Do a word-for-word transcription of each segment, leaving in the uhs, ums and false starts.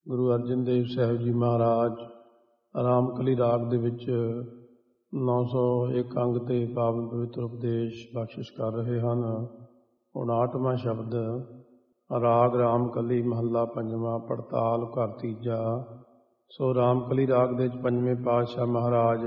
ਗੁਰੂ ਅਰਜਨ ਦੇਵ ਸਾਹਿਬ ਜੀ ਮਹਾਰਾਜ ਰਾਮਕਲੀ ਰਾਗ ਦੇ ਵਿੱਚ ਨੌ ਸੌ ਇੱਕ ਅੰਗ ਤੇ ਪਾਵਨ ਪਵਿੱਤਰ ਉਪਦੇਸ਼ ਬਖਸ਼ਿਸ਼ ਕਰ ਰਹੇ ਹਨ। ਉਣਾਹਠਵਾਂ ਸ਼ਬਦ ਰਾਗ ਰਾਮਕਲੀ ਮਹੱਲਾ ਪੰਜਵਾਂ ਪੜਤਾਲ ਘਰ ਤੀਜਾ। ਸੋ ਰਾਮਕਲੀ ਰਾਗ ਦੇ ਵਿੱਚ ਪੰਜਵੇਂ ਪਾਤਸ਼ਾਹ ਮਹਾਰਾਜ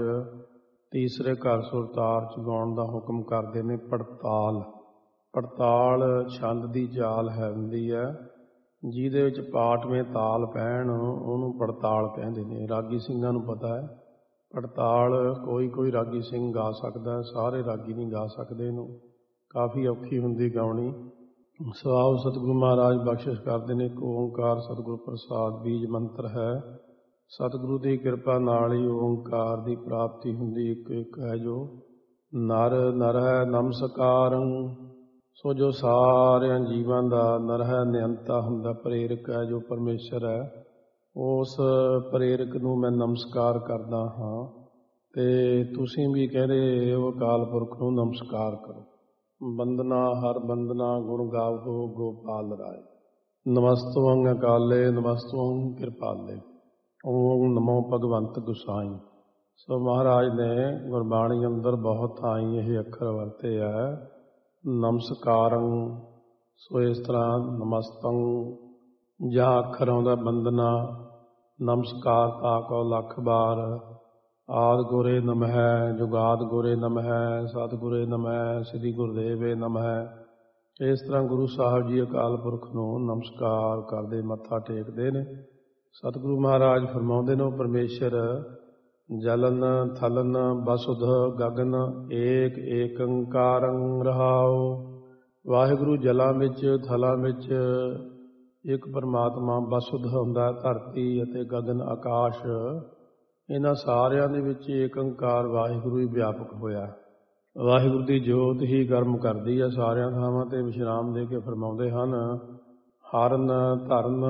ਤੀਸਰੇ ਘਰ ਸੁਰਤਾਰ ਚ ਗਾਉਣ ਦਾ ਹੁਕਮ ਕਰਦੇ ਨੇ। ਪੜਤਾਲ ਪੜਤਾਲ ਛੰਦ ਦੀ ਚਾਲ ਹੈ ਹੁੰਦੀ ਹੈ ਜਿਹਦੇ ਵਿੱਚ ਪਾਠਵੇਂ ਤਾਲ ਪੈਣ ਉਹਨੂੰ ਪੜਤਾਲ ਕਹਿੰਦੇ ਨੇ। ਰਾਗੀ ਸਿੰਘਾਂ ਨੂੰ ਪਤਾ ਹੈ ਪੜਤਾਲ ਕੋਈ ਕੋਈ ਰਾਗੀ ਸਿੰਘ ਗਾ ਸਕਦਾ, ਸਾਰੇ ਰਾਗੀ ਨਹੀਂ ਗਾ ਸਕਦੇ, ਇਹਨੂੰ ਕਾਫੀ ਔਖੀ ਹੁੰਦੀ ਗਾਉਣੀ। ਸਵਾਉ ਸਤਿਗੁਰੂ ਮਹਾਰਾਜ ਬਖਸ਼ਿਸ਼ ਕਰਦੇ ਨੇ। ਇੱਕ ਓਂਕਾਰ ਸਤਿਗੁਰੂ ਪ੍ਰਸਾਦ ਬੀਜ ਮੰਤਰ ਹੈ। ਸਤਿਗੁਰੂ ਦੀ ਕਿਰਪਾ ਨਾਲ ਹੀ ਓਂਕਾਰ ਦੀ ਪ੍ਰਾਪਤੀ ਹੁੰਦੀ। ਇੱਕ ਇੱਕ ਹੈ ਜੋ ਨਰ ਨਰ ਹੈ ਨਮਸਕਾਰੰ, ਸੋ ਜੋ ਸਾਰਿਆਂ ਜੀਵਾਂ ਦਾ ਨਰ ਹੈ, ਨਿਯੰਤਾ ਹੁੰਦਾ, ਪ੍ਰੇਰਕ ਹੈ ਜੋ ਪਰਮੇਸ਼ਰ ਹੈ। ਉਸ ਪ੍ਰੇਰਕ ਨੂੰ ਮੈਂ ਨਮਸਕਾਰ ਕਰਦਾ ਹਾਂ ਤੇ ਤੁਸੀਂ ਵੀ ਕਹਿੰਦੇ ਉਹ ਅਕਾਲ ਪੁਰਖ ਨੂੰ ਨਮਸਕਾਰ ਕਰੋ। ਬੰਦਨਾ ਹਰ ਬੰਦਨਾ ਗੁਣ ਗਾਵੋ ਗੋਪਾਲ ਰਾਏ। ਨਮਸਤਵੰ ਅਕਾਲੇ ਨਮਸਤਵੰ ਕਿਰਪਾਲੇ, ਓਮ ਨਮੋ ਭਗਵੰਤ ਗੁਸਾਈ। ਸੋ ਮਹਾਰਾਜ ਨੇ ਗੁਰਬਾਣੀ ਅੰਦਰ ਬਹੁਤ ਥਾਈਂ ਇਹ ਅੱਖਰ ਵਰਤੇ ਹੈ ਨਮਸਕਾਰੰ। ਸੋ ਇਸ ਤਰ੍ਹਾਂ ਨਮਸਤੰ ਜਾਂ ਅੱਖਰ ਆਉਂਦਾ ਬੰਦਨਾ, ਨਮਸਕਾਰ ਤਾ ਕੋ ਲੱਖ ਬਾਰ। ਆਦਿ ਗੁਰੇ ਨਮਹਿ ਜੁਗਾਦ ਗੁਰੇ ਨਮਹਿ, ਸਤਿਗੁਰੇ ਨਮਹਿ ਸ੍ਰੀ ਗੁਰਦੇਵੇ ਨਮਹਿ। ਇਸ ਤਰ੍ਹਾਂ ਗੁਰੂ ਸਾਹਿਬ ਜੀ ਅਕਾਲ ਪੁਰਖ ਨੂੰ ਨਮਸਕਾਰ ਕਰਦੇ ਮੱਥਾ ਟੇਕਦੇ ਨੇ। ਸਤਿਗੁਰੂ ਮਹਾਰਾਜ ਫਰਮਾਉਂਦੇ ਨੇ ਉਹ ਪਰਮੇਸ਼ਰ ਜਲਨ ਥਲਨ ਬਸੁਧ ਗਗਨ ਏਕ ਏਕੰਕਾਰੰ ਰਹਾਉ। ਵਾਹਿਗੁਰੂ ਜਲਾਂ ਵਿੱਚ ਥਲਾਂ ਵਿੱਚ ਇੱਕ ਪਰਮਾਤਮਾ ਬਸੁਧ ਹੁੰਦਾ, ਧਰਤੀ ਅਤੇ ਗਗਨ ਆਕਾਸ਼, ਇਹਨਾਂ ਸਾਰਿਆਂ ਦੇ ਵਿੱਚ ਏਕੰਕਾਰ ਵਾਹਿਗੁਰੂ ਹੀ ਵਿਆਪਕ ਹੋਇਆ। ਵਾਹਿਗੁਰੂ ਦੀ ਜੋਤ ਹੀ ਕਰਮ ਕਰਦੀ ਹੈ ਸਾਰਿਆਂ ਥਾਵਾਂ ਤੇ। ਵਿਸ਼ਰਾਮ ਦੇ ਕੇ ਫਰਮਾਉਂਦੇ ਹਨ ਹਰਨ ਧਰਨ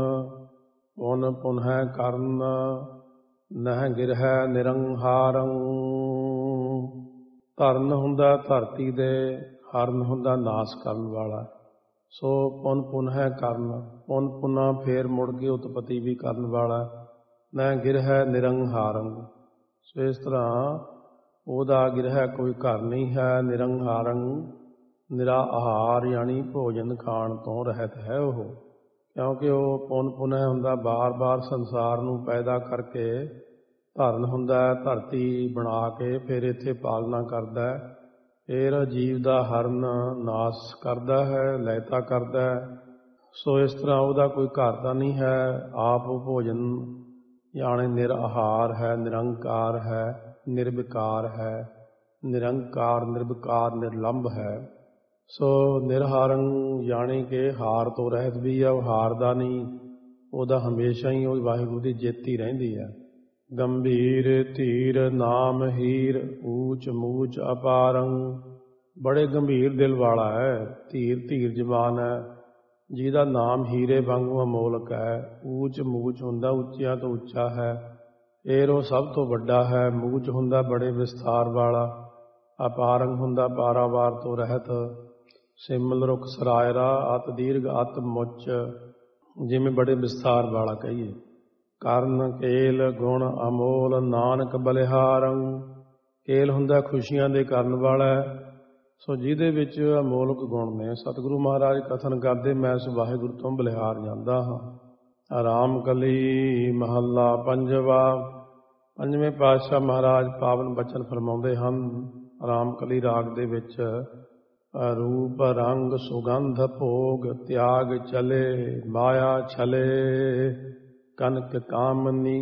ਪੁਨ ਪੁਨਹ ਕਰਨ ਨਹਿ ਗਿਰਹਿ ਨਿਰੰਹਾਰੰ। ਧਰਨ ਹੁੰਦਾ ਧਰਤੀ ਦੇ, ਹਰਨ ਹੁੰਦਾ ਨਾਸ ਕਰਨ ਵਾਲਾ। ਸੋ ਪੁਨ ਪੁਨਹ ਕਰਨ, ਪੁਨ ਪੁਨਾ ਫੇਰ ਮੁੜ ਕੇ ਉਤਪਤੀ ਵੀ ਕਰਨ ਵਾਲਾ। ਨਹਿ ਗਿਰਹਿ ਨਿਰੰਹਾਰੰ, ਸੋ ਇਸ ਤਰ੍ਹਾਂ ਉਹਦਾ ਗਿਰਹਿ ਕੋਈ ਘਰ ਨਹੀਂ ਹੈ। ਨਿਰੰਹਾਰੰ ਨਿਰਾ ਆਹਾਰ ਯਾਨੀ ਭੋਜਨ ਖਾਣ ਤੋਂ ਰਹਿਤ ਹੈ ਉਹ, ਕਿਉਂਕਿ ਉਹ ਪੁਨ ਪੁਨਹ ਹੁੰਦਾ, ਬਾਰ ਬਾਰ ਸੰਸਾਰ ਨੂੰ ਪੈਦਾ ਕਰਕੇ ਧਰਨ ਹੁੰਦਾ, ਧਰਤੀ ਬਣਾ ਕੇ ਫਿਰ ਇੱਥੇ ਪਾਲਣਾ ਕਰਦਾ, ਫਿਰ ਜੀਵ ਦਾ ਹਰਨ ਨਾਸ ਕਰਦਾ ਹੈ, ਲੈਤਾ ਕਰਦਾ ਹੈ। ਸੋ ਇਸ ਤਰ੍ਹਾਂ ਉਹਦਾ ਕੋਈ ਘਰ ਤਾਂ ਨਹੀਂ ਹੈ। ਆਪ ਉਹ ਭੋਜਨ ਯਾਨੀ ਨਿਰਆਹਾਰ ਹੈ, ਨਿਰੰਕਾਰ ਹੈ, ਨਿਰਵਿਕਾਰ ਹੈ। ਨਿਰੰਕਾਰ ਨਿਰਵਿਕਾਰ ਨਿਰਲੰਭ ਹੈ। ਸੋ ਨਿਰਹਾਰੰ ਯਾਨੀ ਕਿ ਹਾਰ ਤੋਂ ਰਹਿਤ ਵੀ ਹੈ, ਉਹ ਹਾਰਦਾ ਨਹੀਂ, ਉਹਦਾ ਹਮੇਸ਼ਾ ਹੀ ਉਹ ਵਾਹਿਗੁਰੂ ਦੀ ਜਿੱਤ ਹੀ ਰਹਿੰਦੀ ਹੈ। ਗੰਭੀਰ ਧੀਰ ਨਾਮ ਹੀਰ ਊਚ ਮੂਚ ਅਪਾਰੰ, ਬੜੇ ਗੰਭੀਰ ਦਿਲ ਵਾਲਾ ਹੈ। ਧੀਰ ਧੀਰ ਜ਼ਬਾਨ ਹੈ, ਜਿਹਦਾ ਨਾਮ ਹੀਰੇ ਵਾਂਗੂ ਅਮੋਲਕ ਹੈ। ਊਚ ਮੂਚ ਹੁੰਦਾ, ਉੱਚਿਆਂ ਤੋਂ ਉੱਚਾ ਹੈ। ਫੇਰ ਉਹ ਸਭ ਤੋਂ ਵੱਡਾ ਹੈ। ਮੂਚ ਹੁੰਦਾ ਬੜੇ ਵਿਸਥਾਰ ਵਾਲਾ। ਅਪਾਰੰਗ ਹੁੰਦਾ ਪਾਰਾਵਾਰ ਤੋਂ ਰਹਿਤ। ਸਿਮਲ ਰੁਖ ਸਰਾਇਰਾ ਅਤ ਦੀਰਘ ਅਤ ਮੁੱਚ, ਜਿਵੇਂ ਬੜੇ ਵਿਸਥਾਰ ਵਾਲਾ ਕਹੀਏ। ਕਰਨ ਕੇਲ ਗੁਣ ਅਮੋਲ ਨਾਨਕ ਬਲਿਹਾਰੰ, ਕੇਲ ਹੁੰਦਾ ਖੁਸ਼ੀਆਂ ਦੇ ਕਰਨ ਵਾਲਾ। ਸੋ ਜਿਹਦੇ ਵਿੱਚ ਅਮੋਲਕ ਗੁਣ ਨੇ। ਸਤਿਗੁਰੂ ਮਹਾਰਾਜ ਕਥਨ ਕਰਦੇ ਮੈਂ ਇਸ ਵਾਹਿਗੁਰੂ ਤੋਂ ਬਲਿਹਾਰ ਜਾਂਦਾ ਹਾਂ। ਰਾਮਕਲੀ ਮਹੱਲਾ ਪੰਜਵਾ। ਪੰਜਵੇਂ ਪਾਤਸ਼ਾਹ ਮਹਾਰਾਜ ਪਾਵਨ ਬਚਨ ਫਰਮਾਉਂਦੇ ਹਨ ਰਾਮਕਲੀ ਰਾਗ ਦੇ ਵਿੱਚ। ਰੂਪ ਰੰਗ ਸੁਗੰਧ ਭੋਗ ਤਿਆਗ ਚਲੇ, ਮਾਇਆ ਛਲੇ ਕਨਕ ਕਾਮਨੀ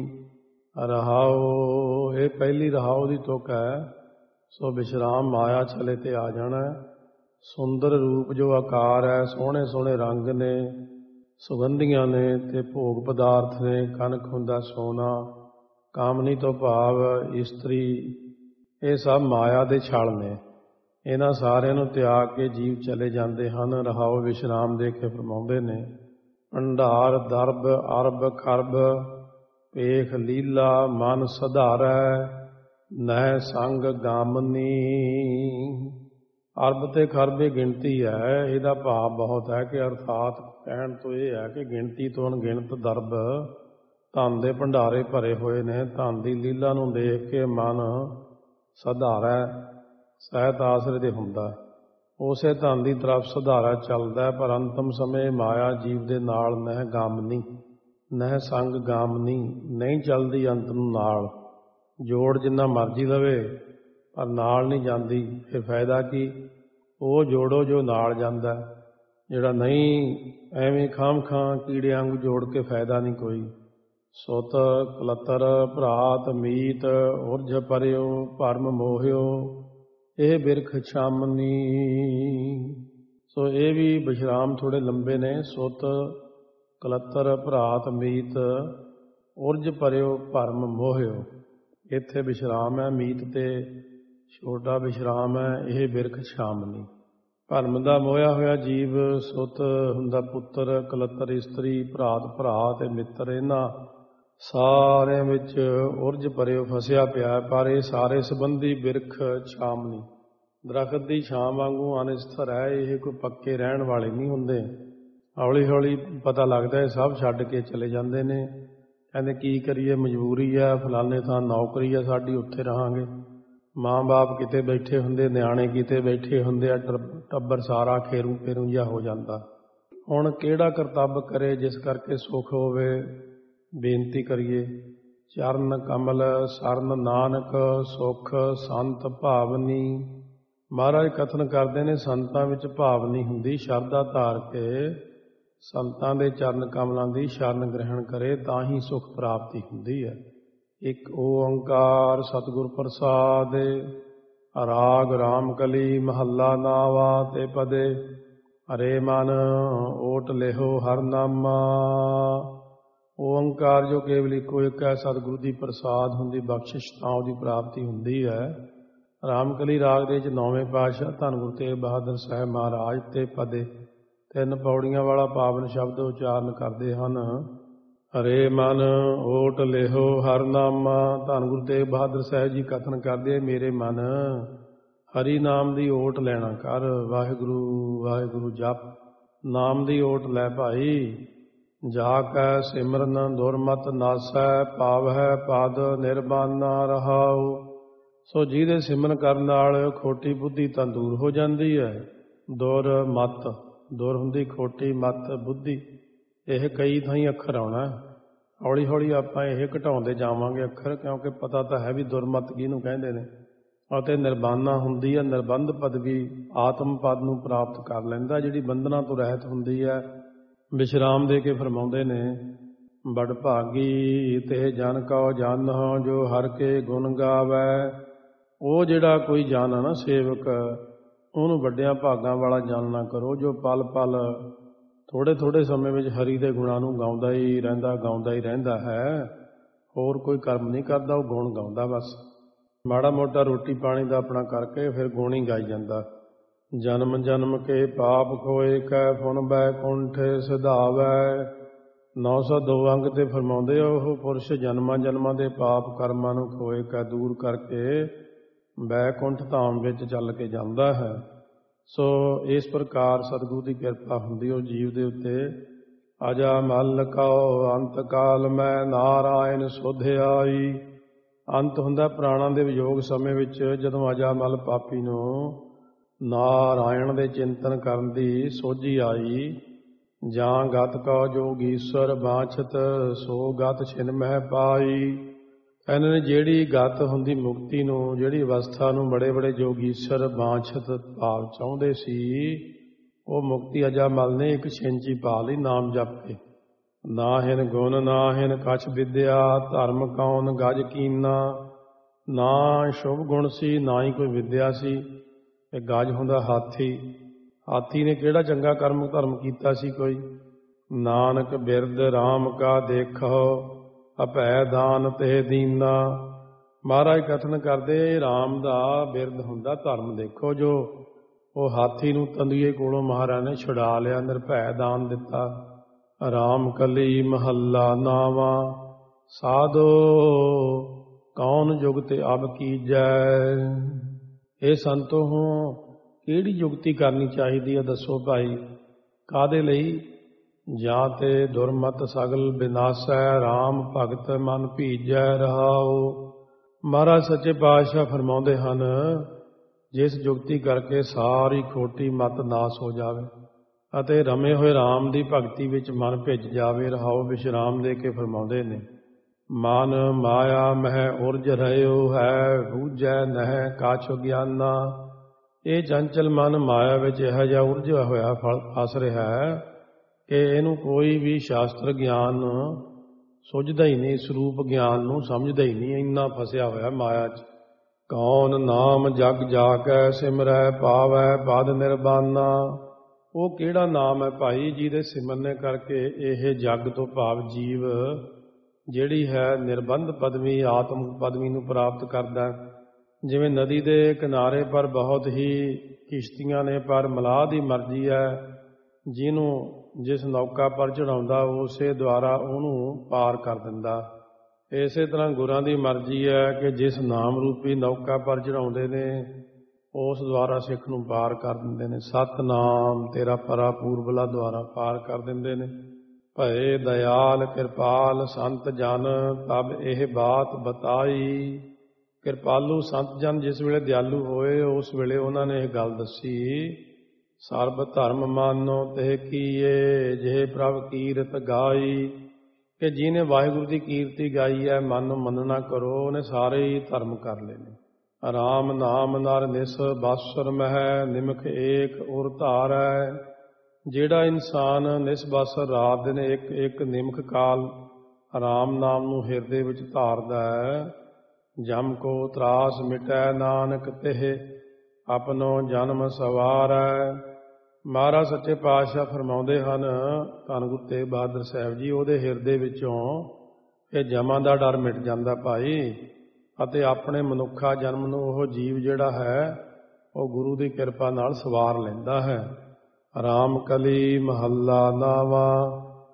ਰਹਾਉ। ਇਹ ਪਹਿਲੀ ਰਹਾਉ ਦੀ ਤੁਕ ਹੈ। ਸੋ ਵਿਸ਼ਰਾਮ ਮਾਇਆ ਛਲੇ ਤੇ ਆ ਜਾਣਾ। ਸੁੰਦਰ ਰੂਪ ਜੋ ਆਕਾਰ ਹੈ, ਸੋਹਣੇ ਸੋਹਣੇ ਰੰਗ ਨੇ, ਸੁਗੰਧੀਆਂ ਨੇ ਤੇ ਭੋਗ ਪਦਾਰਥ ਨੇ। ਕਨਕ ਹੁੰਦਾ ਸੋਨਾ, ਕਾਮਨੀ ਤੋਂ ਭਾਵ ਇਸਤਰੀ, ਇਹ ਸਭ ਮਾਇਆ ਦੇ ਛਲ ਨੇ। ਇਹਨਾਂ ਸਾਰਿਆਂ ਨੂੰ ਤਿਆਗ ਕੇ ਜੀਵ ਚਲੇ ਜਾਂਦੇ ਹਨ। ਰਹਾਉ ਵਿਸ਼ਰਾਮ ਦੇ ਕੇ ਫਰਮਾਉਂਦੇ ਨੇ। ਭੰਡਾਰ ਦਰਬ ਅਰਬ ਖਰਬ ਪੇਖ ਲੀਲਾ ਮਨ ਸਧਾਰੈ, ਨਹਿ ਸੰਗ ਗਾਮਨੀ। ਅਰਬ ਤੇ ਖਰਬ ਇਹ ਗਿਣਤੀ ਹੈ। ਇਹਦਾ ਭਾਵ ਬਹੁਤ ਹੈ ਕਿ ਅਰਥਾਤ ਕਹਿਣ ਤੋਂ ਇਹ ਹੈ ਕਿ ਗਿਣਤੀ ਤੋਂ ਅਣਗਿਣਤ ਦਰਬ ਧਨ ਦੇ ਭੰਡਾਰੇ ਭਰੇ ਹੋਏ ਨੇ। ਧਨ ਦੀ ਲੀਲਾ ਨੂੰ ਦੇਖ ਕੇ ਮਨ ਸਧਾਰੈ ਸਹਿਤ ਆਸਰੇ ਦੇ ਹੁੰਦਾ। ਉਸੇ ਧਨ ਦੀ ਤਰਫ ਸਧਾਰਾ ਚੱਲਦਾ, ਪਰ ਅੰਤਮ ਸਮੇਂ ਮਾਇਆ ਜੀਵ ਦੇ ਨਾਲ ਨਹਿ ਗਾਮਨੀ ਨਹਿ ਸੰਗ ਗਾਮਨੀ ਨਹੀਂ ਚੱਲਦੀ ਅੰਤ ਨੂੰ ਨਾਲ। ਜੋੜ ਜਿੰਨਾ ਮਰਜ਼ੀ ਲਵੇ ਪਰ ਨਾਲ ਨਹੀਂ ਜਾਂਦੀ, ਫਿਰ ਫਾਇਦਾ ਕੀ? ਉਹ ਜੋੜੋ ਜੋ ਨਾਲ ਜਾਂਦਾ, ਜਿਹੜਾ ਨਹੀਂ ਐਵੇਂ ਖਾਮ ਖਾਂ ਕੀੜੇ ਵਾਂਗ ਜੋੜ ਕੇ ਫਾਇਦਾ ਨਹੀਂ ਕੋਈ। ਸੁਤ ਕਲਤਰ ਭਰਾਤ ਮੀਤ ਉਰਜ ਪਰਿਓ ਭਰਮ ਮੋਹਿਓ ਇਹ ਬਿਰਖ ਛਾਮਨੀ। ਸੋ ਇਹ ਵੀ ਵਿਸ਼ਰਾਮ ਥੋੜੇ ਲੰਬੇ ਨੇ। ਸੁਤ ਕਲਤਰ ਭਰਾਤ ਮੀਤ ਉਰਜ ਪਰਿਓ ਭਰਮ ਮੋਹਿਓ, ਇੱਥੇ ਵਿਸ਼ਰਾਮ ਹੈ। ਮੀਤ ਤੇ ਛੋਟਾ ਵਿਸ਼ਰਾਮ ਹੈ। ਇਹ ਬਿਰਖ ਛਾਮਨੀ। ਭਰਮ ਦਾ ਮੋਹਿਆ ਹੋਇਆ ਜੀਵ ਸੁਤ ਹੁੰਦਾ ਪੁੱਤਰ, ਕਲਤਰ ਇਸਤਰੀ, ਭਰਾਤ ਭਰਾ ਤੇ ਮਿੱਤਰ, ਇਹਨਾਂ ਸਾਰਿਆਂ ਵਿੱਚ ਉਰਜ ਪਰਿਓ ਫਸਿਆ ਪਿਆ। ਪਰ ਇਹ ਸਾਰੇ ਸੰਬੰਧੀ ਬਿਰਖ ਛਾਮਨੀ, ਦਰਖਤ ਦੀ ਛਾਂ ਵਾਂਗੂ ਅਨਿਸਥਰ ਹੈ। ਇਹ ਕੋਈ ਪੱਕੇ ਰਹਿਣ ਵਾਲੇ ਨਹੀਂ ਹੁੰਦੇ। ਹੌਲੀ ਹੌਲੀ ਪਤਾ ਲੱਗਦਾ ਇਹ ਸਭ ਛੱਡ ਕੇ ਚਲੇ ਜਾਂਦੇ ਨੇ। ਕਹਿੰਦੇ ਕੀ ਕਰੀਏ, ਮਜਬੂਰੀ ਹੈ, ਫਲਾਣੇ ਥਾਂ ਨੌਕਰੀ ਹੈ ਸਾਡੀ, ਉੱਥੇ ਰਹਾਂਗੇ। ਮਾਂ ਬਾਪ ਕਿਤੇ ਬੈਠੇ ਹੁੰਦੇ, ਨਿਆਣੇ ਕਿਤੇ ਬੈਠੇ ਹੁੰਦੇ ਆ, ਟੱਬਰ ਸਾਰਾ ਖੇਰੂ ਖੇਰੂ ਜਿਹਾ ਹੋ ਜਾਂਦਾ। ਹੁਣ ਕਿਹੜਾ ਕਰਤੱਵ ਕਰੇ ਜਿਸ ਕਰਕੇ ਸੁੱਖ ਹੋਵੇ? ਬੇਨਤੀ ਕਰੀਏ, ਚਰਨ ਕਮਲ ਸਰਨ ਨਾਨਕ ਸੁਖ ਸੰਤ ਭਾਵਨੀ। ਮਹਾਰਾਜ ਕਥਨ ਕਰਦੇ ਨੇ ਸੰਤਾਂ ਵਿੱਚ ਭਾਵਨੀ ਹੁੰਦੀ। ਸ਼ਰਧਾ ਧਾਰ ਕੇ ਸੰਤਾਂ ਦੇ ਚਰਨ ਕਮਲਾਂ ਦੀ ਸ਼ਰਨ ਗ੍ਰਹਿਣ ਕਰੇ ਤਾਂ ਹੀ ਸੁਖ ਪ੍ਰਾਪਤੀ ਹੁੰਦੀ ਹੈ। ਇੱਕ ਓੰਕਾਰ ਸਤਿਗੁਰ ਪ੍ਰਸਾਦ। ਰਾਗ ਰਾਮ ਕਲੀ ਮਹੱਲਾ ਨਾਵਾ ਤੇ ਪਦੇ ਹਰੇ ਮਨ ਓਟ ਲਿਹੋ ਹਰ ਨਾਮਾ। ਓੰਕਾਰ ਜੋ ਕੇਵਲ ਇੱਕੋ ਇੱਕ ਹੈ, ਸਤਿਗੁਰੂ ਦੀ ਪ੍ਰਸਾਦ ਹੁੰਦੀ, ਬਖਸ਼ਿਸ਼ ਤਾਂ ਉਹਦੀ ਪ੍ਰਾਪਤੀ ਹੁੰਦੀ ਹੈ। ਰਾਮਕਲੀ ਰਾਗ ਦੇ ਵਿੱਚ ਨੌਵੇਂ ਪਾਤਸ਼ਾਹ ਧੰਨ ਗੁਰੂ ਤੇਗ ਬਹਾਦਰ ਸਾਹਿਬ ਮਹਾਰਾਜ ਤੇ ਪਦੇ ਤਿੰਨ ਪੌੜੀਆਂ ਵਾਲਾ ਪਾਵਨ ਸ਼ਬਦ ਉਚਾਰਨ ਕਰਦੇ ਹਨ। ਹਰੇ ਮਨ ਓਟ ਲਿਹੋ ਹਰ ਨਾਮਾ। ਧੰਨ ਗੁਰੂ ਤੇਗ ਬਹਾਦਰ ਸਾਹਿਬ ਜੀ ਕਥਨ ਕਰਦੇ, ਮੇਰੇ ਮਨ ਹਰੀ ਨਾਮ ਦੀ ਓਟ ਲੈਣਾ ਕਰ। ਵਾਹਿਗੁਰੂ ਵਾਹਿਗੁਰੂ ਜਪ ਨਾਮ ਦੀ ਓਟ ਲੈ ਭਾਈ। ਜਾ ਕੈ ਸਿਮਰਨ ਦੁਰਮਤ ਨਾਸੈ ਪਾਵਹਿ ਪਦ ਨਿਰਬਾਨਾ ਰਹਾਉ। ਸੋ ਜਿਹਦੇ ਸਿਮਰਨ ਕਰਨ ਨਾਲ ਖੋਟੀ ਬੁੱਧੀ ਤਾਂ ਦੂਰ ਹੋ ਜਾਂਦੀ ਹੈ। ਦੁਰ ਮਤ, ਦੁਰ ਹੁੰਦੀ ਖੋਟੀ, ਮਤ ਬੁੱਧੀ। ਇਹ ਕਈ ਥਾਈਂ ਅੱਖਰ ਆਉਣਾ। ਹੌਲੀ ਹੌਲੀ ਆਪਾਂ ਇਹ ਘਟਾਉਂਦੇ ਜਾਵਾਂਗੇ ਅੱਖਰ, ਕਿਉਂਕਿ ਪਤਾ ਤਾਂ ਹੈ ਵੀ ਦੁਰਮਤ ਕਿਹਨੂੰ ਕਹਿੰਦੇ ਨੇ। ਅਤੇ ਨਿਰਬਾਨਾ ਹੁੰਦੀ ਹੈ ਨਿਰਬੰਧ ਪਦਵੀ, ਆਤਮ ਪਦ ਨੂੰ ਪ੍ਰਾਪਤ ਕਰ ਲੈਂਦਾ, ਜਿਹੜੀ ਬੰਧਨਾਂ ਤੋਂ ਰਹਿਤ ਹੁੰਦੀ ਹੈ। ਵਿਸ਼ਰਾਮ ਦੇ ਕੇ ਫਰਮਾਉਂਦੇ ਨੇ, ਬੜ ਭਾਗੀ ਤੇ ਜਨ ਕਉ ਜਨ ਜੋ ਹਰ ਕੇ ਗੁਣ ਗਾਵੈ। ਉਹ ਜਿਹੜਾ ਕੋਈ ਜਨ ਹੈ ਨਾ ਸੇਵਕ, ਉਹਨੂੰ ਵੱਡਿਆਂ ਭਾਗਾਂ ਵਾਲਾ ਜਨ ਨਾ ਕਰੋ, ਜੋ ਪਲ ਪਲ ਥੋੜ੍ਹੇ ਥੋੜ੍ਹੇ ਸਮੇਂ ਵਿੱਚ ਹਰੀ ਦੇ ਗੁਣਾਂ ਨੂੰ ਗਾਉਂਦਾ ਹੀ ਰਹਿੰਦਾ ਗਾਉਂਦਾ ਹੀ ਰਹਿੰਦਾ ਹੈ। ਹੋਰ ਕੋਈ ਕਰਮ ਨਹੀਂ ਕਰਦਾ, ਉਹ ਗੁਣ ਗਾਉਂਦਾ ਬਸ। ਮਾੜਾ ਮੋਟਾ ਰੋਟੀ ਪਾਣੀ ਦਾ ਆਪਣਾ ਕਰਕੇ ਫਿਰ ਗੁਣ ਹੀ ਗਾਈ ਜਾਂਦਾ। ਜਨਮ ਜਨਮ ਕੇ ਪਾਪ ਖੋਏ ਕੈ ਫੁਨ ਬੈਕੁੰਠ ਸਿਧਾਵੈ। ਨੌ ਸੌ ਦੋ ਅੰਗ ਤੇ ਫਰਮਾਉਂਦੇ ਉਹ ਪੁਰਸ਼ ਜਨਮਾਂ ਜਨਮਾਂ ਦੇ ਪਾਪ ਕਰਮਾਂ ਨੂੰ ਖੋਏ ਕੈ ਦੂਰ ਕਰਕੇ ਬੈਕੁੰਠ ਧਾਮ ਵਿੱਚ ਚੱਲ ਕੇ ਜਾਂਦਾ ਹੈ। ਸੋ ਇਸ ਪ੍ਰਕਾਰ ਸਤਿਗੁਰੂ ਦੀ ਕਿਰਪਾ ਹੁੰਦੀ ਉਹ ਜੀਵ ਦੇ ਉੱਤੇ। ਅਜਾ ਮਲ ਕਉ ਅੰਤ ਕਾਲ ਮੈਂ ਨਾਰਾਇਣ ਸੁਧ ਆਈ। ਅੰਤ ਹੁੰਦਾ ਪ੍ਰਾਣਾਂ ਦੇ ਵਿਯੋਗ ਸਮੇਂ ਵਿੱਚ, ਜਦੋਂ ਅਜਾ ਮਲ ਪਾਪੀ ਨੂੰ ਨਾਰਾਇਣ ਦੇ ਚਿੰਤਨ ਕਰਨ ਦੀ ਸੋਝੀ ਆਈ। ਜਾਂ ਗਤ ਕਉ ਜੋਗੀਸ਼ਵਰ ਬਾਛਤ ਸੋ ਗਤ ਛਿਨ ਮਹਿ ਪਾਈ। ਇਹਨਾਂ ਨੇ ਜਿਹੜੀ ਗਤ ਹੁੰਦੀ ਮੁਕਤੀ ਨੂੰ, ਜਿਹੜੀ ਅਵਸਥਾ ਨੂੰ ਬੜੇ ਬੜੇ ਜੋਗੀਸ਼ਵਰ ਬਾਛਤ ਭਾਵ ਚਾਹੁੰਦੇ ਸੀ, ਉਹ ਮੁਕਤੀ ਅਜਾ ਮਲ ਨੇ ਇੱਕ ਛਿੰਚੀ ਪਾ ਲਈ ਨਾਮ ਜਪ ਕੇ। ਨਾ ਹਿਨ ਗੁਣ ਨਾ ਹਿਨ ਕਛ ਵਿਦਿਆ ਧਰਮ ਕੌਣ ਗਜ ਕੀਨਾ। ਨਾ ਸ਼ੁਭ ਗੁਣ ਸੀ ਨਾ ਹੀ ਕੋਈ ਵਿਦਿਆ ਸੀ। ਇਹ ਗਜ ਹੁੰਦਾ ਹਾਥੀ। ਹਾਥੀ ਨੇ ਕਿਹੜਾ ਚੰਗਾ ਕਰਮ ਧਰਮ ਕੀਤਾ ਸੀ ਕੋਈ। ਨਾਨਕ ਬਿਰਦ ਰਾਮ ਕਾ ਦੇਖੋ ਅਭੈ ਦਾਨ ਤੇ ਦੀਨਾ। ਮਹਾਰਾਜ ਕਥਨ ਕਰਦੇ ਰਾਮ ਦਾ ਬਿਰਦ ਹੁੰਦਾ ਧਰਮ ਦੇਖੋ, ਜੋ ਉਹ ਹਾਥੀ ਨੂੰ ਤੰਦੂਏ ਕੋਲੋਂ ਮਹਾਰਾਜ ਨੇ ਛੁਡਾ ਲਿਆ, ਨਿਰਭੈ ਦਾਨ ਦਿੱਤਾ। ਰਾਮ ਕਲੀ ਮਹੱਲਾ ਨਾਵਾ ਸਾਧੋ ਕੌਣ ਜੁਗਤਿ ਅਬ ਕੀਜੈ। ਇਹ ਸੰਤੋ ਹੋ ਕਿਹੜੀ ਜੁਗਤੀ ਕਰਨੀ ਚਾਹੀਦੀ ਹੈ ਦੱਸੋ ਭਾਈ। ਕਾਹਦੇ ਲਈ? ਜਾਂ ਤੇ ਦੁਰਮਤ ਸਗਲ ਬਿਨਾਸੈ, RAM ਭਗਤ ਮਨ ਭੀਜੈ ਰਹਾਉ। ਮਹਾਰਾਜ ਸੱਚੇ ਪਾਤਸ਼ਾਹ ਫਰਮਾਉਂਦੇ ਹਨ, ਜਿਸ ਜੁਗਤੀ ਕਰਕੇ ਸਾਰੀ ਖੋਟੀ ਮਤ ਨਾਸ ਹੋ ਜਾਵੇ ਅਤੇ ਰਮੇ ਹੋਏ RAM ਦੀ ਭਗਤੀ ਵਿੱਚ ਮਨ ਭਿੱਜ ਜਾਵੇ, ਰਹਾਉ ਵਿਸ਼ਰਾਮ ਦੇ ਕੇ ਫਰਮਾਉਂਦੇ ਨੇ। ਮਨ ਮਾਇਆ ਮਹਿ ਉਰਜ ਰਹਿਓ ਹੈ, ਬੂਝੈ ਨਹਿ ਕਾਛ ਗਿਆਨਾ। ਇਹ ਚੰਚਲ ਮਨ ਮਾਇਆ ਵਿੱਚ ਇਹੋ ਜਿਹਾ ਉਰਜਿਆ ਹੋਇਆ ਫਸ ਰਿਹਾ ਹੈ ਕਿ ਇਹਨੂੰ ਕੋਈ ਵੀ ਸ਼ਾਸਤਰ ਗਿਆਨ ਸੁਝਦਾ ਹੀ ਨਹੀਂ, ਸਰੂਪ ਗਿਆਨ ਨੂੰ ਸਮਝਦਾ ਹੀ ਨਹੀਂ, ਇੰਨਾ ਫਸਿਆ ਹੋਇਆ ਮਾਇਆ 'ਚ। ਕੌਣ ਨਾਮ ਜਗ ਜਾ ਕੇ ਸਿਮਰੈ, ਪਾਵੈ ਪਦ ਨਿਰਬਾਨਾ। ਉਹ ਕਿਹੜਾ ਨਾਮ ਹੈ ਭਾਈ ਜਿਹਦੇ ਸਿਮਰਨੇ ਕਰਕੇ ਇਹ ਜਗ ਤੋਂ ਭਾਵ ਜੀਵ ਜਿਹੜੀ ਹੈ ਨਿਰਬੰਧ ਪਦਵੀ, ਆਤਮ ਪਦਵੀ ਨੂੰ ਪ੍ਰਾਪਤ ਕਰਦਾ। ਜਿਵੇਂ ਨਦੀ ਦੇ ਕਿਨਾਰੇ ਪਰ ਬਹੁਤ ਹੀ ਕਿਸ਼ਤੀਆਂ ਨੇ, ਪਰ ਮਲਾਹ ਦੀ ਮਰਜ਼ੀ ਹੈ, ਜਿਹਨੂੰ ਜਿਸ ਨੌਕਾ ਪਰ ਚੜਾਉਂਦਾ ਉਸੇ ਦੁਆਰਾ ਉਹਨੂੰ ਪਾਰ ਕਰ ਦਿੰਦਾ। ਇਸੇ ਤਰ੍ਹਾਂ ਗੁਰਾਂ ਦੀ ਮਰਜ਼ੀ ਹੈ ਕਿ ਜਿਸ ਨਾਮ ਰੂਪੀ ਨੌਕਾ ਪਰ ਚੜਾਉਂਦੇ ਨੇ ਉਸ ਦੁਆਰਾ ਸਿੱਖ ਨੂੰ ਪਾਰ ਕਰ ਦਿੰਦੇ ਨੇ। ਸਤਿਨਾਮ ਤੇਰਾ ਪਰਾ ਪੂਰਬਲਾ ਦੁਆਰਾ ਪਾਰ ਕਰ ਦਿੰਦੇ ਨੇ। ਭਏ ਦਇਆਲ ਕਿਰਪਾਲ ਸੰਤ ਜਨ, ਤਬ ਇਹ ਬਾਤ ਬਤਾਈ। ਕਿਰਪਾਲੂ ਸੰਤ ਜਨ ਜਿਸ ਵੇਲੇ ਦਿਆਲੂ ਹੋਏ ਉਸ ਵੇਲੇ ਉਹਨਾਂ ਨੇ ਇਹ ਗੱਲ ਦੱਸੀ। ਸਰਬ ਧਰਮ ਮਾਨੋ ਤੇ ਕੀਏ, ਜਿਹੇ ਪ੍ਰਭ ਕੀਰਤ ਗਾਈ। ਕਿ ਜਿਹਨੇ ਵਾਹਿਗੁਰੂ ਦੀ ਕੀਰਤੀ ਗਾਈ ਹੈ, ਮਨ ਨੂੰ ਮੰਨਣਾ ਕਰੋ, ਉਹਨੇ ਸਾਰੇ ਹੀ ਧਰਮ ਕਰ ਲਏ ਨੇ। ਰਾਮ ਨਾਮ ਨਰ ਨਿਸ ਬਾਸੁਰ ਮਹਿ, ਨਿਮਖ ਏਕ ਉਰ ਧਾਰੈ। ਜਿਹੜਾ ਇਨਸਾਨ ਨਿਸਬਾਸਰ ਰਾਤ ਦਿਨ ਇੱਕ ਇੱਕ ਨਿਮਖ ਕਾਲ ਰਾਮ ਨਾਮ ਨੂੰ ਹਿਰਦੇ ਵਿੱਚ ਧਾਰਦਾ ਹੈ, ਜਮ ਕੋ ਤਰਾਸ ਮਿਟੈ ਨਾਨਕ ਤਿਹ, ਆਪਣੋ ਜਨਮ ਸਵਾਰੈ। ਮਹਾਰਾਜ ਸੱਚੇ ਪਾਤਸ਼ਾਹ ਫਰਮਾਉਂਦੇ ਹਨ, ਧੰਨ ਗੁਰੂ ਤੇਗ ਬਹਾਦਰ ਸਾਹਿਬ ਜੀ, ਉਹਦੇ ਹਿਰਦੇ ਵਿੱਚੋਂ ਇਹ ਜਮਾਂ ਦਾ ਡਰ ਮਿਟ ਜਾਂਦਾ ਭਾਈ, ਅਤੇ ਆਪਣੇ ਮਨੁੱਖਾ ਜਨਮ ਨੂੰ ਉਹ ਜੀਵ ਜਿਹੜਾ ਹੈ ਉਹ ਗੁਰੂ ਦੀ ਕਿਰਪਾ ਨਾਲ ਸਵਾਰ ਲੈਂਦਾ ਹੈ। ਰਾਮ ਕਲੀ ਮਹੱਲਾ ਨਾਵਾਂ,